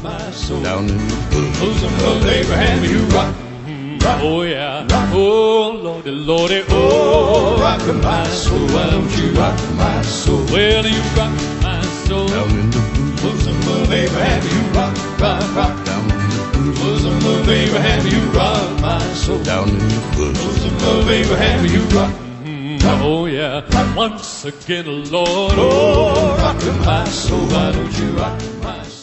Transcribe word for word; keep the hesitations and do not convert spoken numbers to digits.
my soul. Down in the bosom, Bosom of Abraham, you rock. Rock, Oh yeah, rock. oh lordy, lordy, Oh, oh, rock my soul, why don't you rock my soul? well you rock my soul. down in the Bosom of Abraham, you rock, rock, rock. down in the Bosom of Abraham, you rock my soul. down in the bosom. Bosom of Abraham, you rock. Oh yeah, once again, Lord, Oh, rock my soul, why don't you rock my soul?